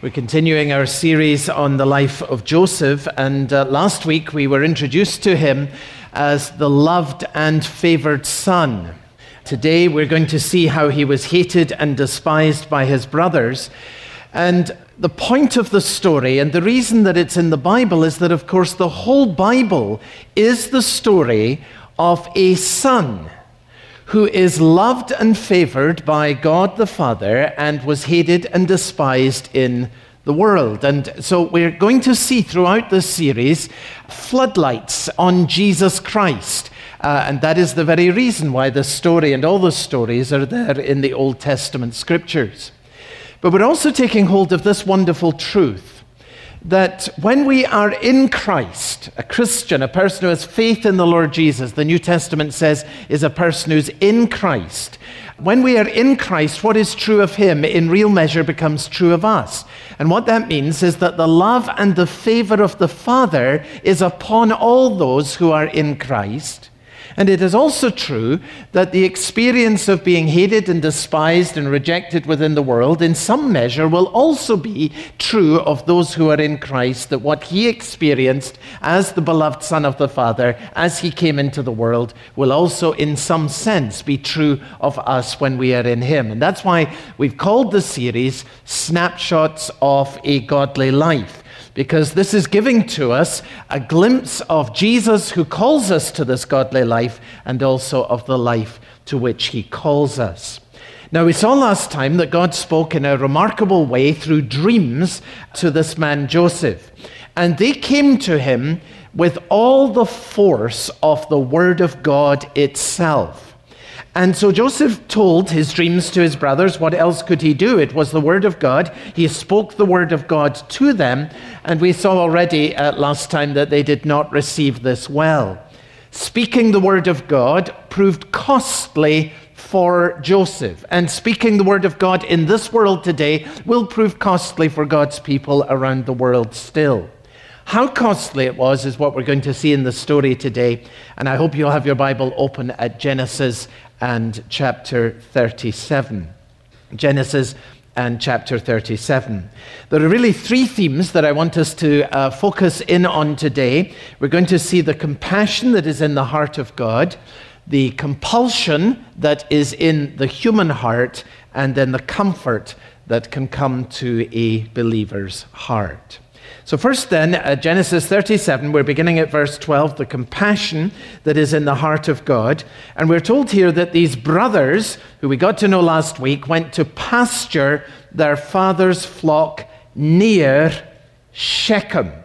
We're continuing our series on the life of Joseph, and last week we were introduced to him as the loved and favored son. Today we're going to see how he was hated and despised by his brothers. And the point of the story, and the reason that it's in the Bible, is that, of course, the whole Bible is the story of a son who is loved and favored by God the Father and was hated and despised in the world. And so we're going to see throughout this series floodlights on Jesus Christ. And that is the very reason why this story and all the stories are there in the Old Testament scriptures. But we're also taking hold of this wonderful truth that when we are in Christ, a Christian, a person who has faith in the Lord Jesus, the New Testament says, is a person who's in Christ. When we are in Christ, what is true of him in real measure becomes true of us. And what that means is that the love and the favor of the Father is upon all those who are in Christ. And it is also true that the experience of being hated and despised and rejected within the world, in some measure, will also be true of those who are in Christ, that what he experienced as the beloved Son of the Father, as he came into the world, will also, in some sense, be true of us when we are in him. And that's why we've called the series Snapshots of a Godly Life. Because this is giving to us a glimpse of Jesus who calls us to this godly life and also of the life to which he calls us. Now, we saw last time that God spoke in a remarkable way through dreams to this man Joseph. And they came to him with all the force of the Word of God itself. And so Joseph told his dreams to his brothers. What else could he do? It was the Word of God. He spoke the Word of God to them. And we saw already last time that they did not receive this well. Speaking the Word of God proved costly for Joseph. And speaking the Word of God in this world today will prove costly for God's people around the world still. How costly it was is what we're going to see in the story today. And I hope you'll have your Bible open at Genesis and chapter 37. Genesis and chapter 37. There are really three themes that I want us to focus in on today. We're going to see the compassion that is in the heart of God, the compulsion that is in the human heart, and then the comfort that can come to a believer's heart. So first then, Genesis 37, we're beginning at verse 12, the compassion that is in the heart of God. And we're told here that these brothers, who we got to know last week, went to pasture their father's flock near Shechem.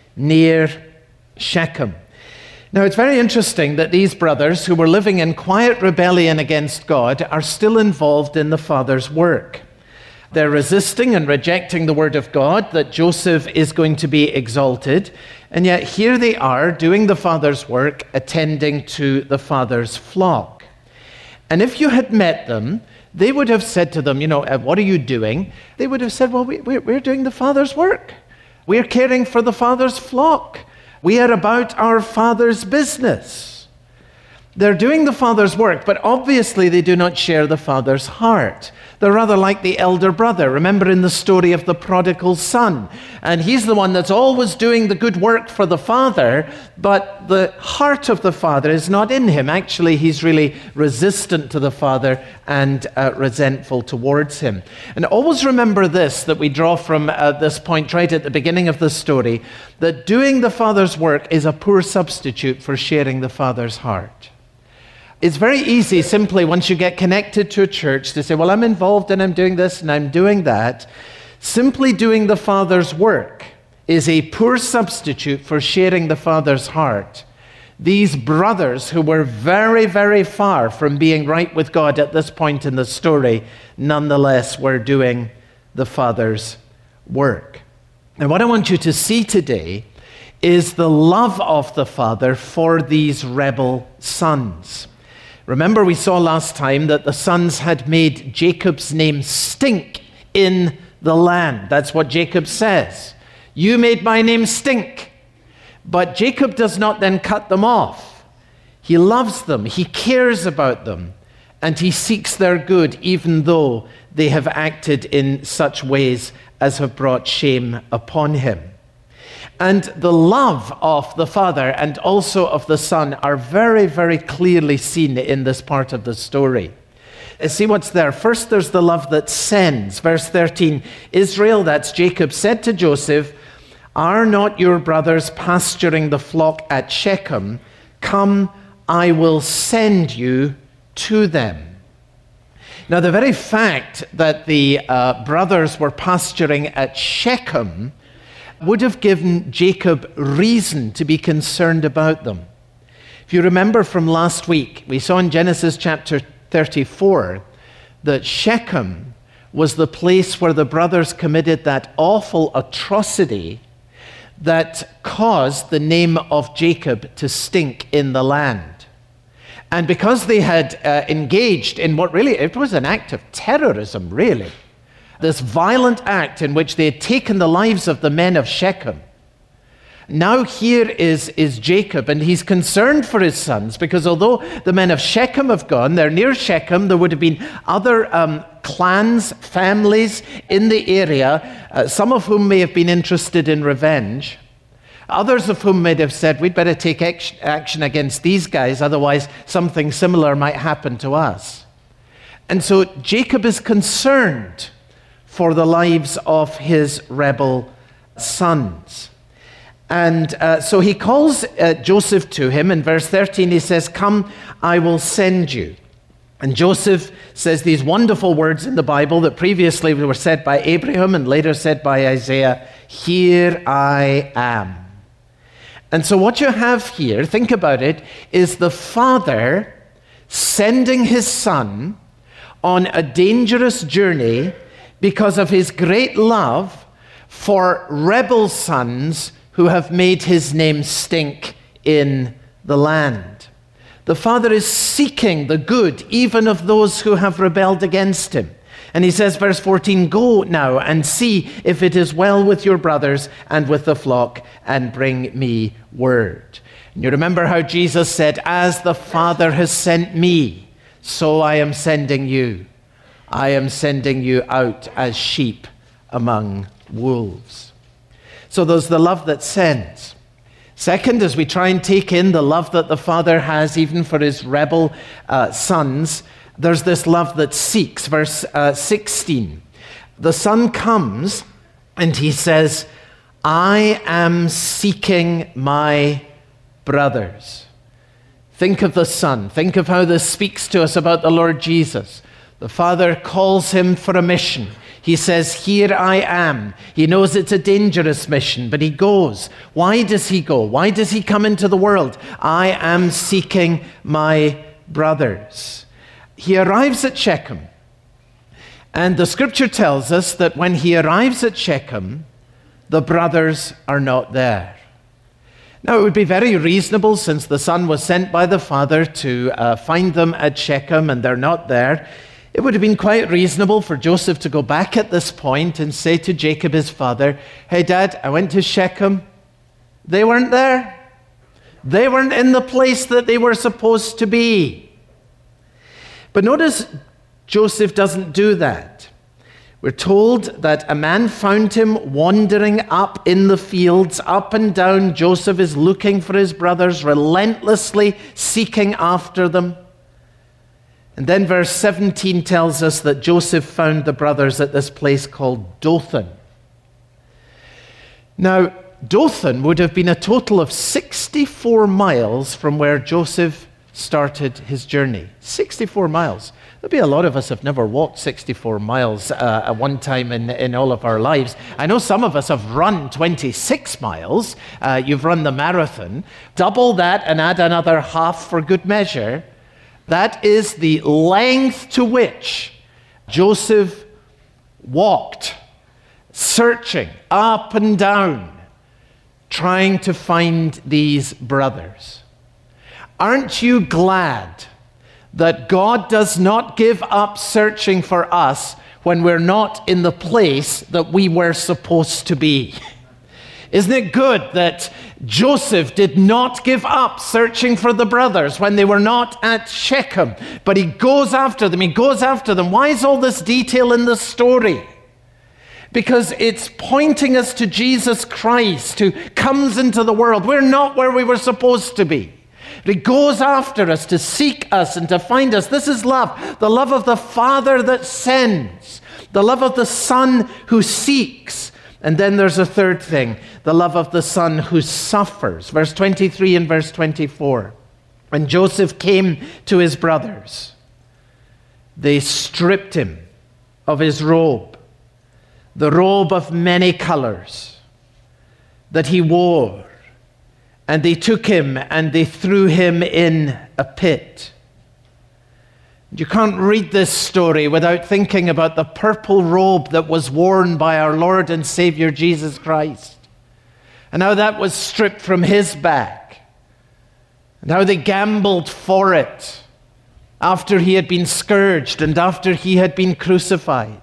Near Shechem. Now, it's very interesting that these brothers, who were living in quiet rebellion against God, are still involved in the father's work. They're resisting and rejecting the word of God, that Joseph is going to be exalted. And yet here they are doing the father's work, attending to the father's flock. And if you had met them, they would have said to them, what are you doing? They would have said, well, we're doing the father's work. We're caring for the father's flock. We are about our father's business. They're doing the father's work, but obviously they do not share the father's heart. They're rather like the elder brother. Remember in the story of the prodigal son. And he's the one that's always doing the good work for the father, but the heart of the father is not in him. Actually, he's really resistant to the father and resentful towards him. And always remember this, that we draw from this point right at the beginning of the story, that doing the father's work is a poor substitute for sharing the father's heart. It's very easy, simply, once you get connected to a church, to say, well, I'm involved and I'm doing this and I'm doing that. Simply doing the Father's work is a poor substitute for sharing the Father's heart. These brothers, who were very, very far from being right with God at this point in the story, nonetheless were doing the Father's work. And what I want you to see today is the love of the Father for these rebel sons. Remember, we saw last time that the sons had made Jacob's name stink in the land. That's what Jacob says. You made my name stink. But Jacob does not then cut them off. He loves them. He cares about them. And he seeks their good, even though they have acted in such ways as have brought shame upon him. And the love of the Father and also of the Son are very, very clearly seen in this part of the story. See what's there. First, there's the love that sends. Verse 13, Israel, that's Jacob, said to Joseph, "Are not your brothers pasturing the flock at Shechem? Come, I will send you to them." Now, the very fact that the brothers were pasturing at Shechem would have given Jacob reason to be concerned about them. If you remember from last week, we saw in Genesis chapter 34 that Shechem was the place where the brothers committed that awful atrocity that caused the name of Jacob to stink in the land. And because they had engaged in what really, it was an act of terrorism, really. This violent act in which they had taken the lives of the men of Shechem. Now here is Jacob, and he's concerned for his sons, because although the men of Shechem have gone, they're near Shechem, there would have been other clans, families in the area, some of whom may have been interested in revenge. Others of whom may have said, we'd better take action against these guys, otherwise something similar might happen to us. And so Jacob is concerned for the lives of his rebel sons. And so he calls Joseph to him. In verse 13 he says, "Come, I will send you." And Joseph says these wonderful words in the Bible that previously were said by Abraham and later said by Isaiah, "Here I am." And so what you have here, think about it, is the father sending his son on a dangerous journey because of his great love for rebel sons who have made his name stink in the land. The father is seeking the good even of those who have rebelled against him. And he says, verse 14, "Go now and see if it is well with your brothers and with the flock, and bring me word." And you remember how Jesus said, "As the Father has sent me, so I am sending you. I am sending you out as sheep among wolves." So there's the love that sends. Second, as we try and take in the love that the Father has even for his rebel sons, there's this love that seeks. Verse 16. The Son comes and he says, "I am seeking my brothers." Think of the Son. Think of how this speaks to us about the Lord Jesus. The Father calls him for a mission. He says, "Here I am." He knows it's a dangerous mission, but he goes. Why does he go? Why does he come into the world? "I am seeking my brothers." He arrives at Shechem. And the scripture tells us that when he arrives at Shechem, the brothers are not there. Now, it would be very reasonable, since the son was sent by the father, to find them at Shechem, and they're not there. It would have been quite reasonable for Joseph to go back at this point and say to Jacob, his father, "Hey, Dad, I went to Shechem. They weren't there. They weren't in the place that they were supposed to be." But notice Joseph doesn't do that. We're told that a man found him wandering up in the fields, up and down. Joseph is looking for his brothers, relentlessly seeking after them. And then verse 17 tells us that Joseph found the brothers at this place called Dothan. Now, Dothan would have been a total of 64 miles from where Joseph started his journey. 64 miles. There'll be a lot of us have never walked 64 miles at one time in all of our lives. I know some of us have run 26 miles. You've run the marathon. Double that and add another half for good measure. That is the length to which Joseph walked, searching up and down, trying to find these brothers. Aren't you glad that God does not give up searching for us when we're not in the place that we were supposed to be? Isn't it good that Joseph did not give up searching for the brothers when they were not at Shechem, but he goes after them, Why is all this detail in the story? because it's pointing us to Jesus Christ who comes into the world. We're not where we were supposed to be. He goes after us to seek us and to find us. This is love, the love of the Father that sends, the love of the Son who seeks. And then there's a third thing, the love of the Son who suffers. Verse 23 and verse 24. When Joseph came to his brothers, they stripped him of his robe, the robe of many colors that he wore, and they took him and they threw him in a pit. You can't read this story without thinking about the purple robe that was worn by our Lord and Savior Jesus Christ, and how that was stripped from his back, and how they gambled for it after he had been scourged and after he had been crucified.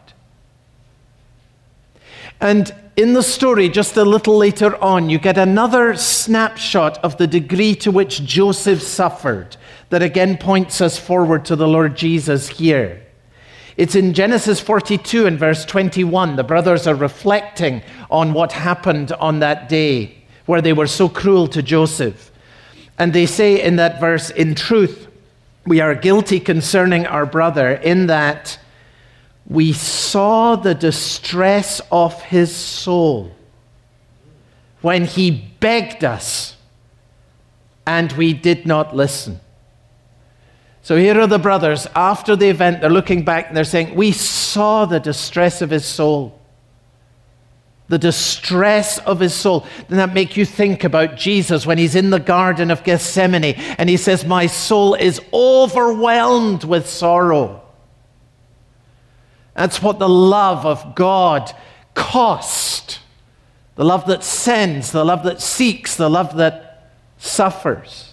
And in the story, just a little later on, you get another snapshot of the degree to which Joseph suffered that again points us forward to the Lord Jesus here. It's in Genesis 42 and verse 21. The brothers are reflecting on what happened on that day where they were so cruel to Joseph. And they say in that verse, "In truth, we are guilty concerning our brother in that we saw the distress of his soul when he begged us, and we did not listen." So here are the brothers. After the event, they're looking back and they're saying, we saw the distress of his soul. The distress of his soul. Doesn't that make you think about Jesus when he's in the Garden of Gethsemane and he says, "My soul is overwhelmed with sorrow"? That's what the love of God cost. The love that sends, the love that seeks, the love that suffers.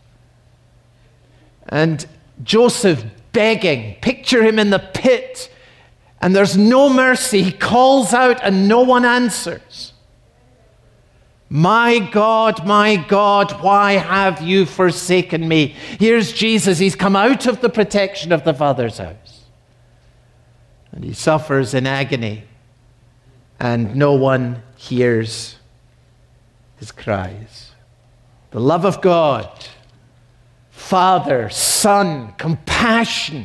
And Joseph begging, picture him in the pit, and there's no mercy. He calls out and no one answers. My God, why have you forsaken me?" Here's Jesus. He's come out of the protection of the Father's house. And he suffers in agony, and no one hears his cries. The love of God, Father, Son, compassion.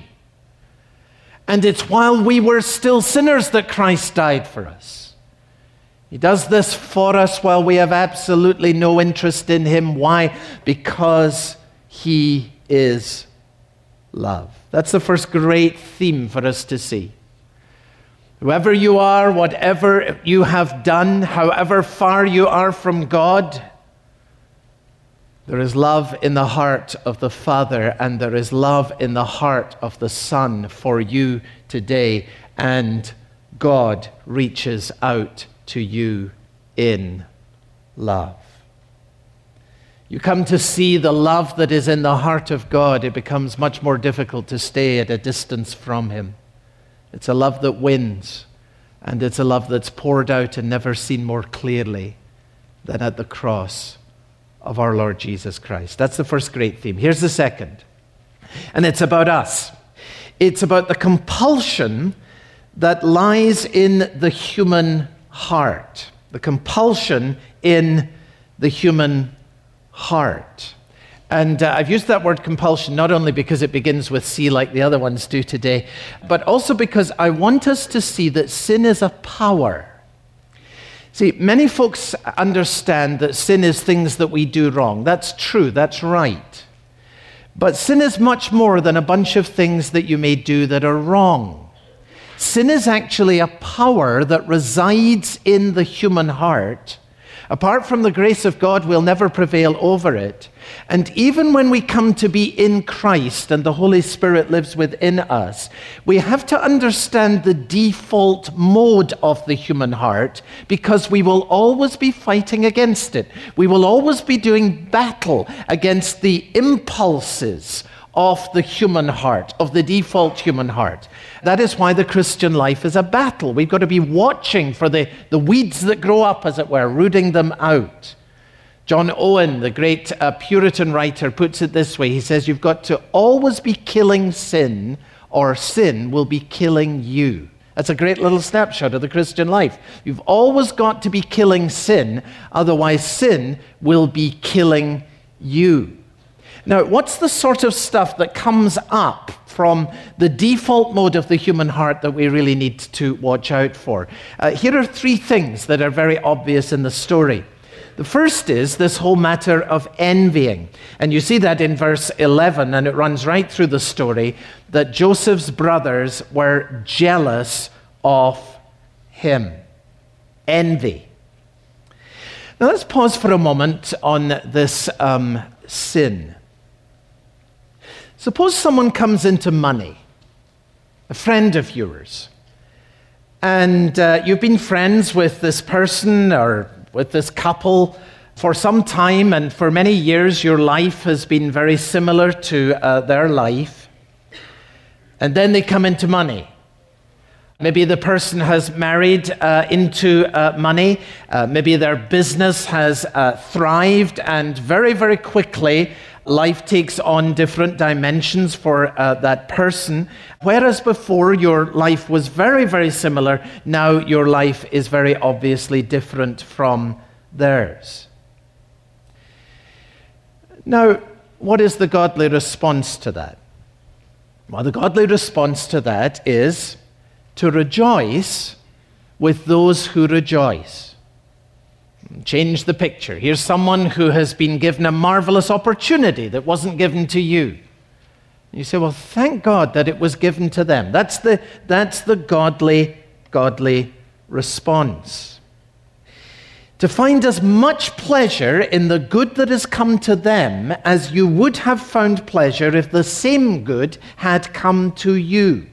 And it's while we were still sinners that Christ died for us. He does this for us while we have absolutely no interest in him. Why? Because he is love. That's the first great theme for us to see. Whoever you are, whatever you have done, however far you are from God, there is love in the heart of the Father, and there is love in the heart of the Son for you today, and God reaches out to you in love. You come to see the love that is in the heart of God, it becomes much more difficult to stay at a distance from him. It's a love that wins, and it's a love that's poured out and never seen more clearly than at the cross of our Lord Jesus Christ. That's the first great theme. Here's the second, and it's about us. It's about the compulsion that lies in the human heart. The compulsion in the human heart. And I've used that word compulsion not only because it begins with C like the other ones do today, but also because I want us to see that sin is a power. See, many folks understand that sin is things that we do wrong. That's true, that's right. But sin is much more than a bunch of things that you may do that are wrong. Sin is actually a power that resides in the human heart. Apart from the grace of God, we'll never prevail over it. And even when we come to be in Christ and the Holy Spirit lives within us, we have to understand the default mode of the human heart, because we will always be fighting against it. We will always be doing battle against the impulses of the human heart, of the default human heart. That is why the Christian life is a battle. We've got to be watching for the weeds that grow up, as it were, rooting them out. John Owen, the great Puritan writer, puts it this way. He says, you've got to always be killing sin, or sin will be killing you. That's a great little snapshot of the Christian life. You've always got to be killing sin, otherwise sin will be killing you. Now, what's the sort of stuff that comes up from the default mode of the human heart that we really need to watch out for? Here are three things that are very obvious in the story. The first is this whole matter of envying. And you see that in verse 11, and it runs right through the story, that Joseph's brothers were jealous of him. Envy. Now let's pause for a moment on this sin. Suppose someone comes into money, a friend of yours, and you've been friends with this person or with this couple for some time, and for many years your life has been very similar to their life. And then they come into money. Maybe the person has married into money. Maybe their business has thrived, and very, very quickly life takes on different dimensions for that person. Whereas before your life was very, very similar, now your life is very obviously different from theirs. Now, what is the godly response to that? Well, the godly response to that is to rejoice with those who rejoice. Change the picture. Here's someone who has been given a marvelous opportunity that wasn't given to you. You say, well, thank God that it was given to them. That's the godly response. To find as much pleasure in the good that has come to them as you would have found pleasure if the same good had come to you.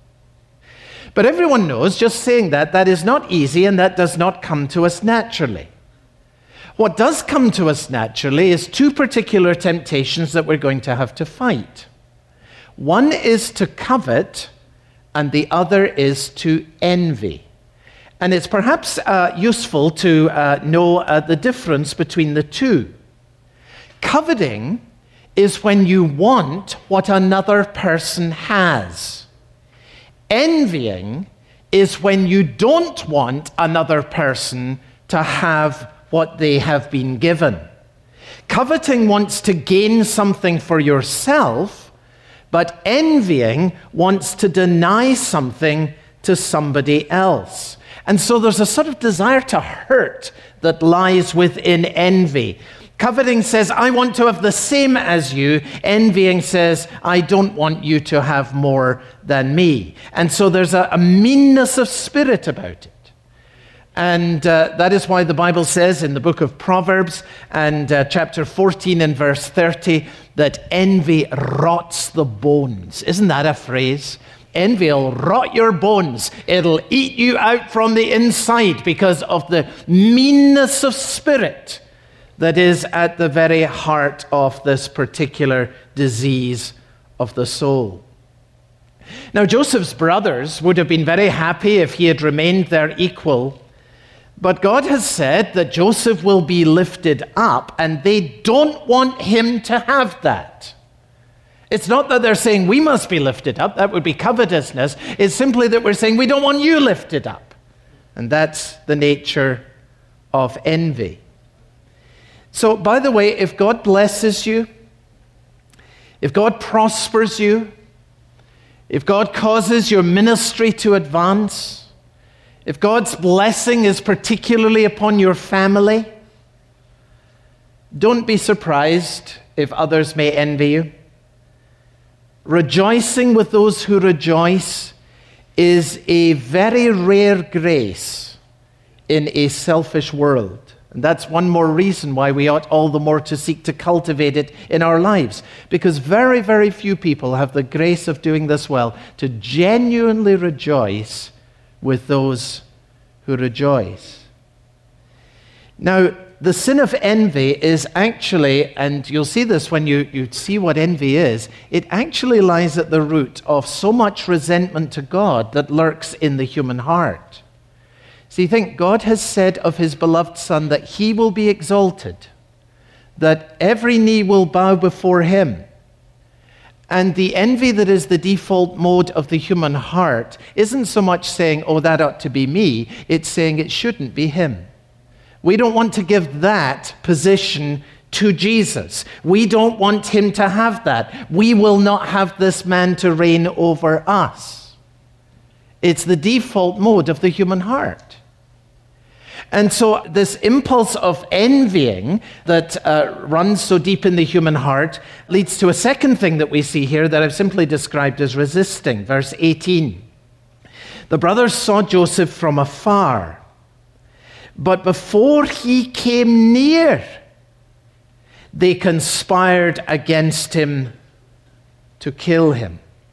But everyone knows, just saying that is not easy, and that does not come to us naturally. What does come to us naturally is two particular temptations that we're going to have to fight. One is to covet, and the other is to envy. And it's perhaps useful to know the difference between the two. Coveting is when you want what another person has. Envying is when you don't want another person to have what they have been given. Coveting wants to gain something for yourself, but envying wants to deny something to somebody else. And so there's a sort of desire to hurt that lies within envy. Coveting says, I want to have the same as you. Envying says, I don't want you to have more than me. And so there's a meanness of spirit about it. And that is why the Bible says in the book of Proverbs and chapter 14 and verse 30 that envy rots the bones. Isn't that a phrase? Envy will rot your bones. It'll eat you out from the inside because of the meanness of spirit that is at the very heart of this particular disease of the soul. Now, Joseph's brothers would have been very happy if he had remained their equal, but God has said that Joseph will be lifted up, and they don't want him to have that. It's not that they're saying we must be lifted up. That would be covetousness. It's simply that we're saying we don't want you lifted up. And that's the nature of envy. So, by the way, if God blesses you, if God prospers you, if God causes your ministry to advance, if God's blessing is particularly upon your family, don't be surprised if others may envy you. Rejoicing with those who rejoice is a very rare grace in a selfish world. And that's one more reason why we ought all the more to seek to cultivate it in our lives. Because very, very few people have the grace of doing this well, to genuinely rejoice with those who rejoice. Now, the sin of envy is actually, and you'll see this when you see what envy is, it actually lies at the root of so much resentment to God that lurks in the human heart. See, think God has said of his beloved Son that he will be exalted, that every knee will bow before him. And the envy that is the default mode of the human heart isn't so much saying, oh, that ought to be me. It's saying it shouldn't be him. We don't want to give that position to Jesus. We don't want him to have that. We will not have this man to reign over us. It's the default mode of the human heart. And so this impulse of envying that runs so deep in the human heart leads to a second thing that we see here that I've simply described as resisting. Verse 18. The brothers saw Joseph from afar, but before he came near, they conspired against him to kill him.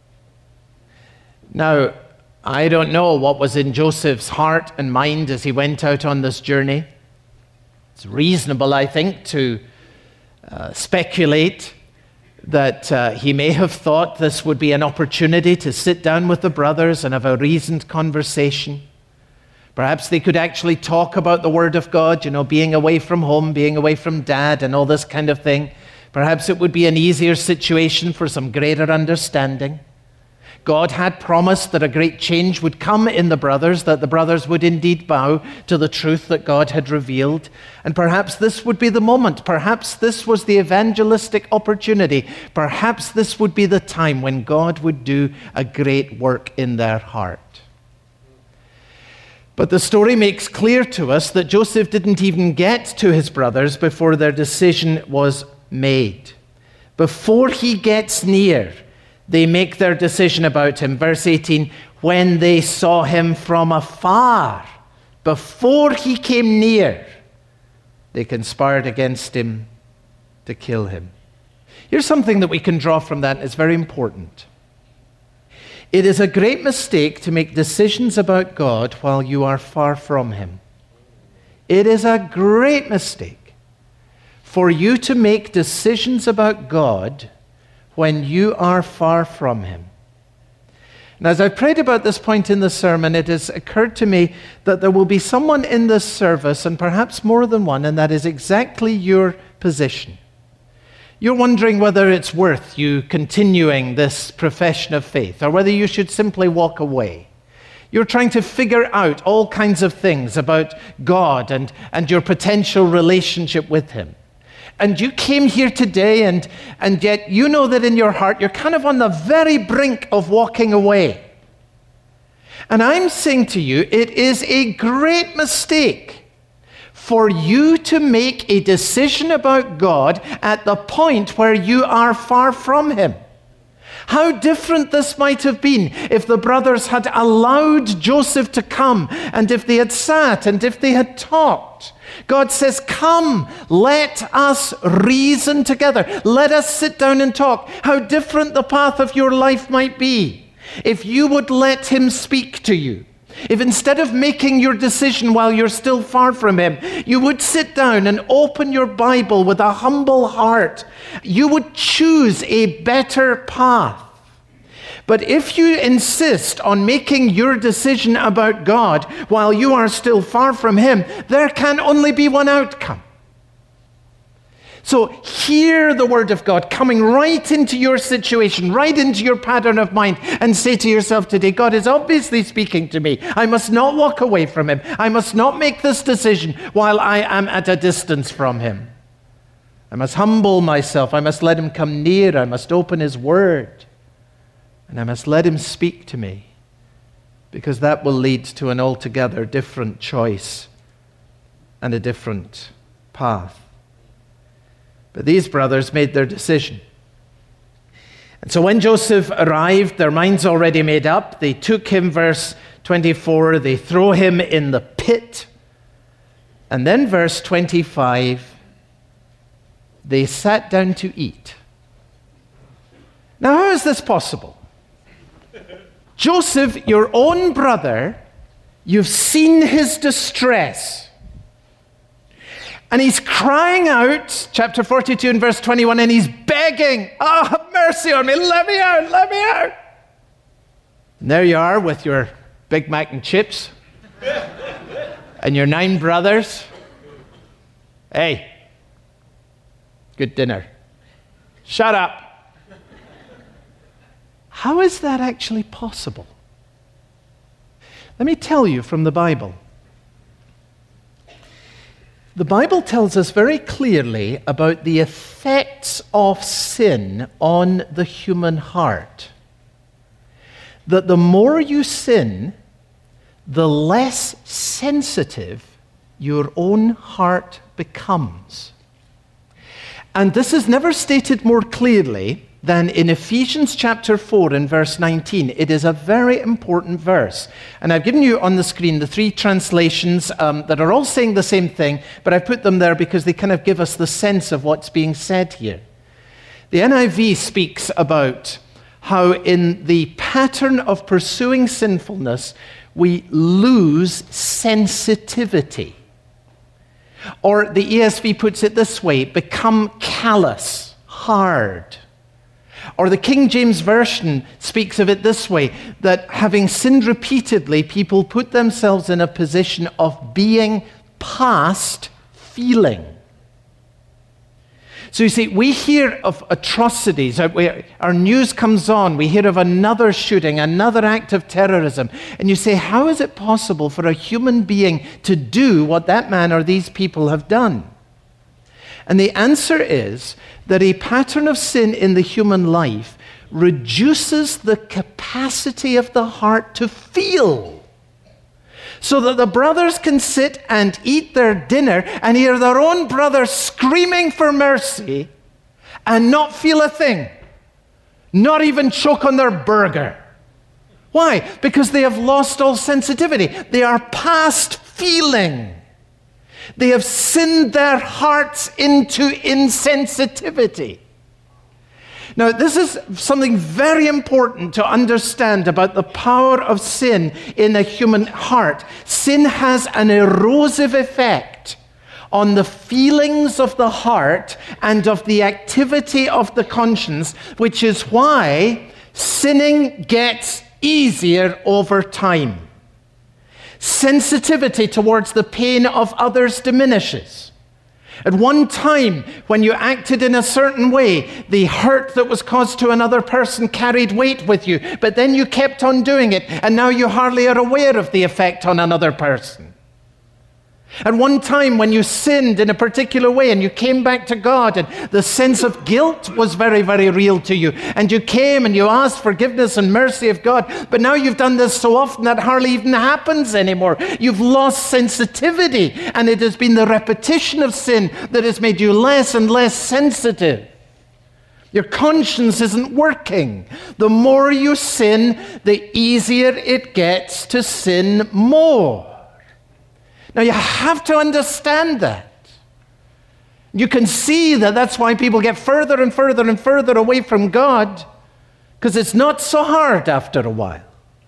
Now, I don't know what was in Joseph's heart and mind as he went out on this journey. It's reasonable, I think, to speculate that he may have thought this would be an opportunity to sit down with the brothers and have a reasoned conversation. Perhaps they could actually talk about the Word of God, being away from home, being away from Dad, and all this kind of thing. Perhaps it would be an easier situation for some greater understanding. God had promised that a great change would come in the brothers, that the brothers would indeed bow to the truth that God had revealed. And perhaps this would be the moment. Perhaps this was the evangelistic opportunity. Perhaps this would be the time when God would do a great work in their heart. But the story makes clear to us that Joseph didn't even get to his brothers before their decision was made. Before he gets near, they make their decision about him. Verse 18, when they saw him from afar, before he came near, they conspired against him to kill him. Here's something that we can draw from that, and it's very important. It is a great mistake to make decisions about God while you are far from him. It is a great mistake for you to make decisions about God when you are far from him. And as I prayed about this point in the sermon, it has occurred to me that there will be someone in this service, and perhaps more than one, and that is exactly your position. You're wondering whether it's worth you continuing this profession of faith, or whether you should simply walk away. You're trying to figure out all kinds of things about God and your potential relationship with him. And you came here today, and yet you know that in your heart you're kind of on the very brink of walking away. And I'm saying to you, it is a great mistake for you to make a decision about God at the point where you are far from him. How different this might have been if the brothers had allowed Joseph to come, and if they had sat, and if they had talked. God says, come, let us reason together. Let us sit down and talk. How different the path of your life might be if you would let him speak to you. If instead of making your decision while you're still far from him, you would sit down and open your Bible with a humble heart, you would choose a better path. But if you insist on making your decision about God while you are still far from him, there can only be one outcome. So hear the word of God coming right into your situation, right into your pattern of mind, and say to yourself today, God is obviously speaking to me. I must not walk away from him. I must not make this decision while I am at a distance from him. I must humble myself. I must let him come near. I must open his word. And I must let him speak to me, because that will lead to an altogether different choice and a different path. But these brothers made their decision. And so when Joseph arrived, their minds already made up. They took him, verse 24, they throw him in the pit. And then verse 25, they sat down to eat. Now, how is this possible? Joseph, your own brother, you've seen his distress. And he's crying out, chapter 42 and verse 21, and he's begging, oh, have mercy on me, let me out, let me out. And there you are with your Big Mac and chips and your 9 brothers. Hey, good dinner. Shut up. how is that actually possible? Let me tell you from the Bible. The Bible tells us very clearly about the effects of sin on the human heart. That the more you sin, the less sensitive your own heart becomes. And this is never stated more clearly than in Ephesians chapter 4 and verse 19. It is a very important verse. And I've given you on the screen the three translations that are all saying the same thing, but I put them there because they kind of give us the sense of what's being said here. The NIV speaks about how in the pattern of pursuing sinfulness, we lose sensitivity. Or the ESV puts it this way, become callous, hard. Or the King James Version speaks of it this way, that having sinned repeatedly, people put themselves in a position of being past feeling. So you see, we hear of atrocities. Our news comes on. We hear of another shooting, another act of terrorism. And you say, how is it possible for a human being to do what that man or these people have done? And the answer is that a pattern of sin in the human life reduces the capacity of the heart to feel. So that the brothers can sit and eat their dinner and hear their own brother screaming for mercy and not feel a thing. Not even choke on their burger. Why? Because they have lost all sensitivity. They are past feeling. They have sinned their hearts into insensitivity. Now, this is something very important to understand about the power of sin in the human heart. Sin has an erosive effect on the feelings of the heart and of the activity of the conscience, which is why sinning gets easier over time. Sensitivity towards the pain of others diminishes. At one time, when you acted in a certain way, the hurt that was caused to another person carried weight with you, but then you kept on doing it, and now you hardly are aware of the effect on another person. At one time, when you sinned in a particular way and you came back to God, and the sense of guilt was very, very real to you, and you came and you asked forgiveness and mercy of God, but now you've done this so often that hardly even happens anymore. You've lost sensitivity, and it has been the repetition of sin that has made you less and less sensitive. Your conscience isn't working. The more you sin, the easier it gets to sin more. Now, you have to understand that. You can see that that's why people get further and further and further away from God, because it's not so hard after a while.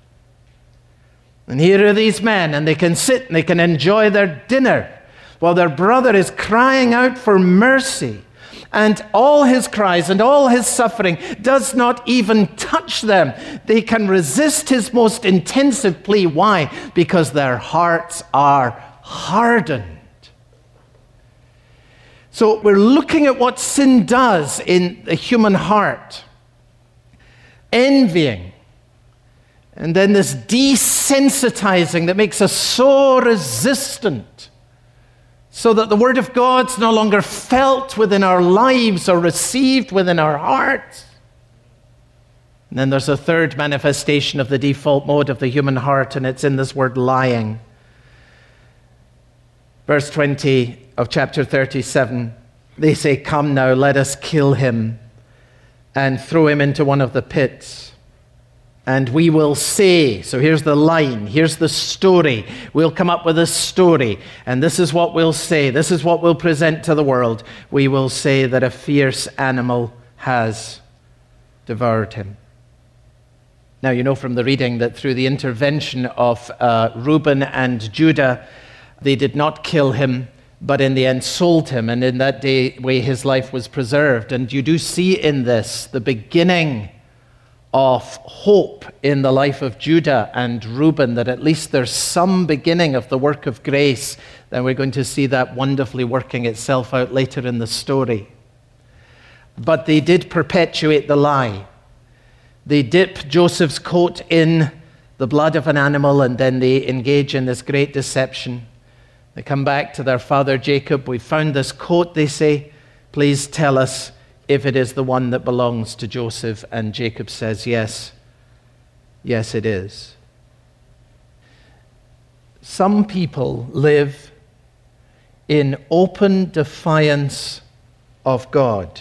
And here are these men, and they can sit and they can enjoy their dinner while their brother is crying out for mercy. And all his cries and all his suffering does not even touch them. They can resist his most intensive plea. Why? Because their hearts are hardened. So we're looking at what sin does in the human heart. Envying. And then this desensitizing that makes us so resistant, so that the Word of God's no longer felt within our lives or received within our hearts. And then there's a third manifestation of the default mode of the human heart, and it's in this word lying. Verse 20 of chapter 37, they say, "Come now, let us kill him and throw him into one of the pits. And we will say," so here's the line, here's the story. We'll come up with a story, and this is what we'll say. This is what we'll present to the world. We will say that a fierce animal has devoured him. Now, you know from the reading that through the intervention of Reuben and Judah, they did not kill him, but in the end sold him, and in that way his life was preserved. And you do see in this the beginning of hope in the life of Judah and Reuben, that at least there's some beginning of the work of grace. Then we're going to see that wonderfully working itself out later in the story. But they did perpetuate the lie. They dip Joseph's coat in the blood of an animal, and then they engage in this great deception. They come back to their father Jacob. "We found this coat," they say. "Please tell us if it is the one that belongs to Joseph." And Jacob says, "Yes, yes it is." Some people live in open defiance of God.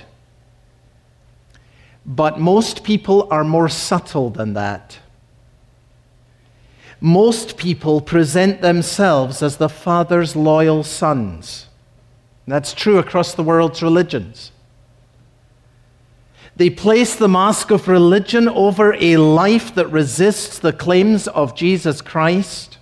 But most people are more subtle than that. Most people present themselves as the Father's loyal sons. That's true across the world's religions. They place the mask of religion over a life that resists the claims of Jesus Christ,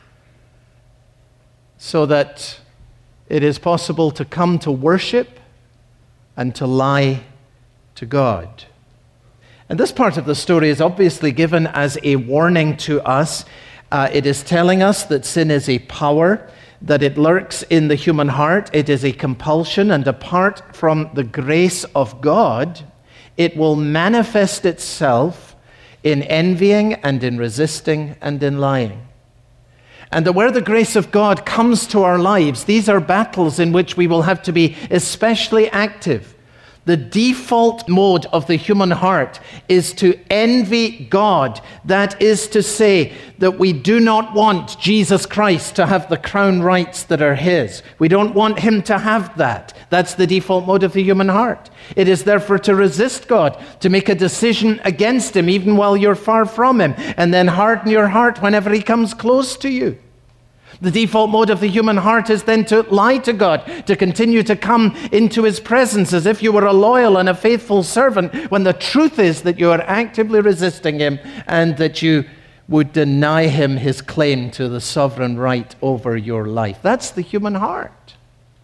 so that it is possible to come to worship and to lie to God. And this part of the story is obviously given as a warning to us. It is telling us that sin is a power, that it lurks in the human heart. It is a compulsion, and apart from the grace of God, it will manifest itself in envying and in resisting and in lying. And that where the grace of God comes to our lives, these are battles in which we will have to be especially active. The default mode of the human heart is to envy God. That is to say that we do not want Jesus Christ to have the crown rights that are his. We don't want him to have that. That's the default mode of the human heart. It is therefore to resist God, to make a decision against him even while you're far from him, and then harden your heart whenever he comes close to you. The default mode of the human heart is then to lie to God, to continue to come into his presence as if you were a loyal and a faithful servant, when the truth is that you are actively resisting him and that you would deny him his claim to the sovereign right over your life. That's the human heart.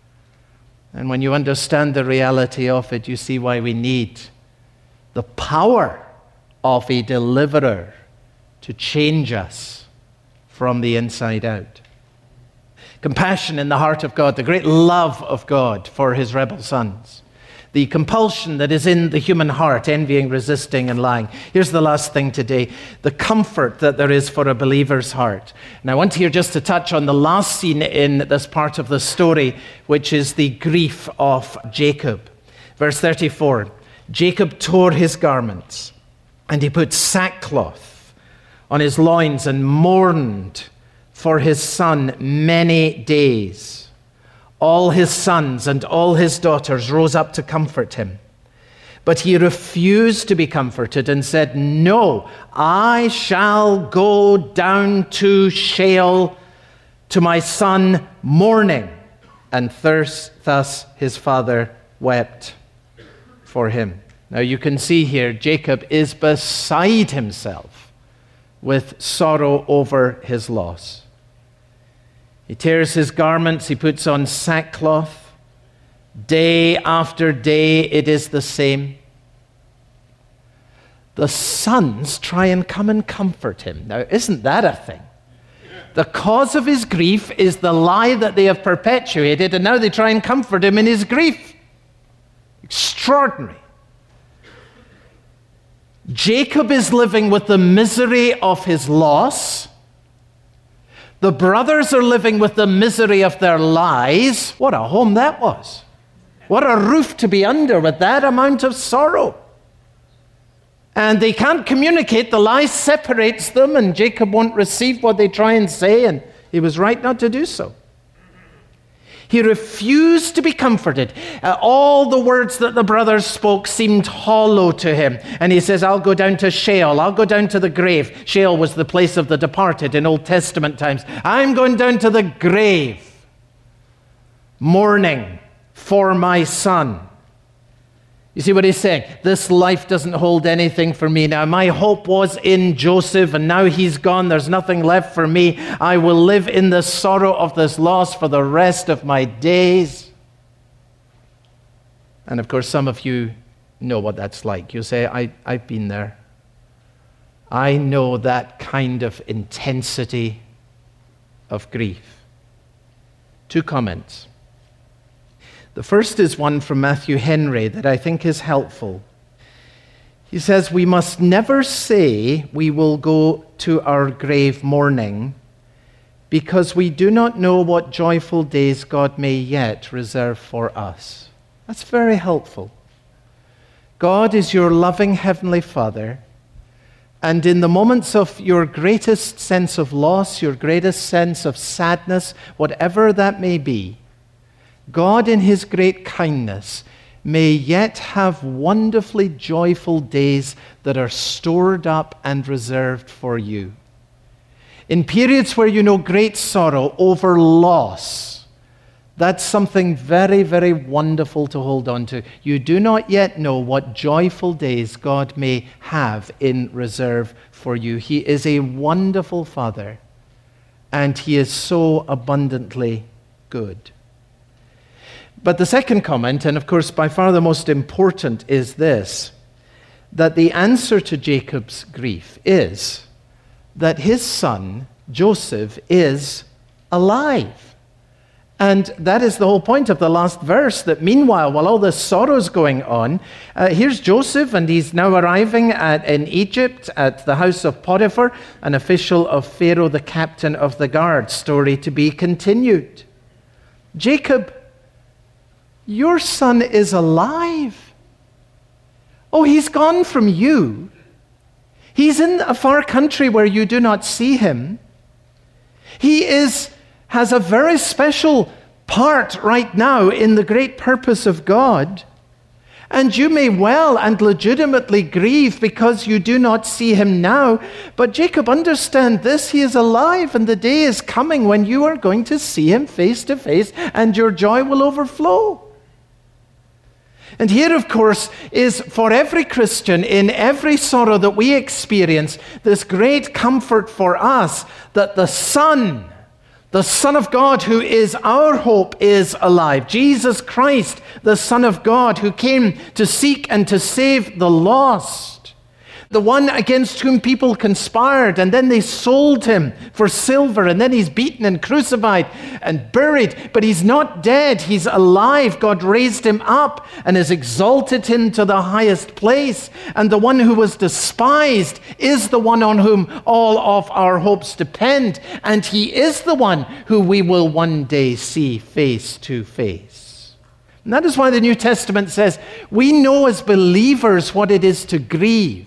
And when you understand the reality of it, you see why we need the power of a deliverer to change us from the inside out. Compassion in the heart of God, the great love of God for his rebel sons. The compulsion that is in the human heart, envying, resisting, and lying. Here's the last thing today, the comfort that there is for a believer's heart. And I want here just to touch on the last scene in this part of the story, which is the grief of Jacob. Verse 34, Jacob tore his garments, and he put sackcloth on his loins and mourned for his son many days. All his sons and all his daughters rose up to comfort him. But he refused to be comforted and said, "No, I shall go down to Sheol to my son mourning." And thus his father wept for him. Now you can see here, Jacob is beside himself with sorrow over his loss. He tears his garments, he puts on sackcloth. Day after day, it is the same. The sons try and come and comfort him. Now, isn't that a thing? The cause of his grief is the lie that they have perpetuated, and now they try and comfort him in his grief. Extraordinary. Jacob is living with the misery of his loss. The brothers are living with the misery of their lies. What a home that was. What a roof to be under with that amount of sorrow. And they can't communicate. The lie separates them, and Jacob won't receive what they try and say, and he was right not to do so. He refused to be comforted. All the words that the brothers spoke seemed hollow to him. And he says, "I'll go down to Sheol. I'll go down to the grave." Sheol was the place of the departed in Old Testament times. "I'm going down to the grave, mourning for my son." You see what he's saying? This life doesn't hold anything for me now. My hope was in Joseph, and now he's gone. There's nothing left for me. I will live in the sorrow of this loss for the rest of my days. And of course, some of you know what that's like. You say, I've been there. I know that kind of intensity of grief. 2 comments. The first is one from Matthew Henry that I think is helpful. He says, we must never say we will go to our grave mourning, because we do not know what joyful days God may yet reserve for us. That's very helpful. God is your loving Heavenly Father, and in the moments of your greatest sense of loss, your greatest sense of sadness, whatever that may be, God in His great kindness may yet have wonderfully joyful days that are stored up and reserved for you. In periods where you know great sorrow over loss, that's something very, very wonderful to hold on to. You do not yet know what joyful days God may have in reserve for you. He is a wonderful Father, and He is so abundantly good. But the second comment, and of course by far the most important, is this, that the answer to Jacob's grief is that his son, Joseph, is alive. And that is the whole point of the last verse, that meanwhile, while all this sorrow is going on, here's Joseph, and he's now arriving in Egypt at the house of Potiphar, an official of Pharaoh, the captain of the guard. Story to be continued. Jacob, your son is alive. Oh, he's gone from you. He's in a far country where you do not see him. He has a very special part right now in the great purpose of God. And you may well and legitimately grieve because you do not see him now. But Jacob, understand this, he is alive, and the day is coming when you are going to see him face to face, and your joy will overflow. And here, of course, is for every Christian, in every sorrow that we experience, this great comfort for us that the Son of God, who is our hope, is alive. Jesus Christ, the Son of God, who came to seek and to save the lost. The one against whom people conspired, and then they sold him for silver, and then he's beaten and crucified and buried. But he's not dead, he's alive. God raised him up and has exalted him to the highest place. And the one who was despised is the one on whom all of our hopes depend. And he is the one who we will one day see face to face. And that is why the New Testament says we know as believers what it is to grieve.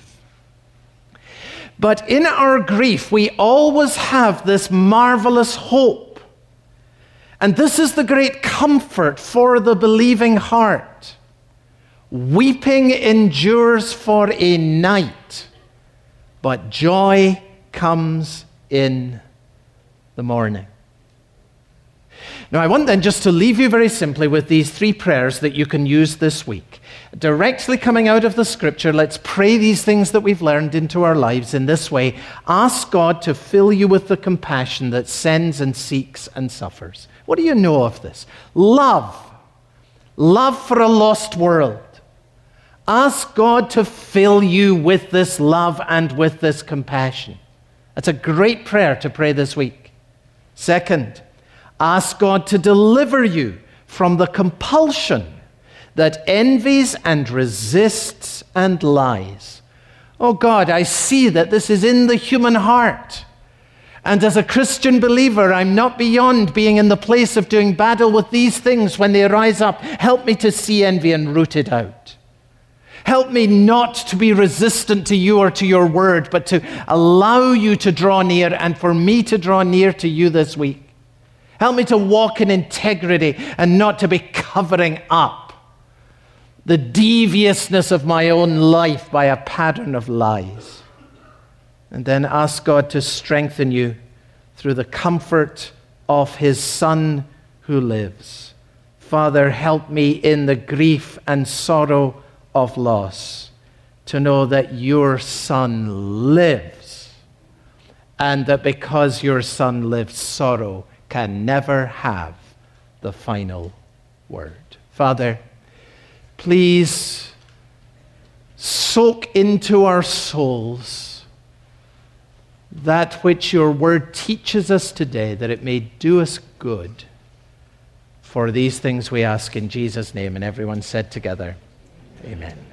But in our grief, we always have this marvelous hope. And this is the great comfort for the believing heart. Weeping endures for a night, but joy comes in the morning. Now, I want then just to leave you very simply with these three prayers that you can use this week. Directly coming out of the Scripture, let's pray these things that we've learned into our lives in this way. Ask God to fill you with the compassion that sends and seeks and suffers. What do you know of this? Love. Love for a lost world. Ask God to fill you with this love and with this compassion. That's a great prayer to pray this week. Second, ask God to deliver you from the compulsion that envies and resists and lies. Oh God, I see that this is in the human heart. And as a Christian believer, I'm not beyond being in the place of doing battle with these things when they rise up. Help me to see envy and root it out. Help me not to be resistant to you or to your word, but to allow you to draw near and for me to draw near to you this week. Help me to walk in integrity and not to be covering up the deviousness of my own life by a pattern of lies. And then ask God to strengthen you through the comfort of his Son who lives. Father, help me in the grief and sorrow of loss to know that your Son lives, and that because your Son lives, sorrow can never have the final word. Father, please soak into our souls that which your word teaches us today, that it may do us good. For these things we ask in Jesus' name. And everyone said together, amen.